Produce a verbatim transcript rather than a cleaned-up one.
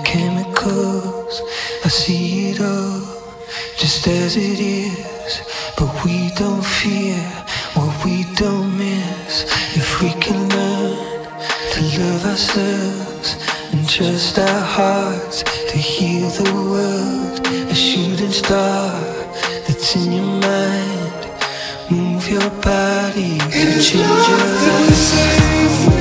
chemicals. I see it all just as it is, but we don't fear what we don't miss. If we can learn to love ourselves and trust our hearts to heal the world, a shooting star that's in your mind. Move your body to change your life.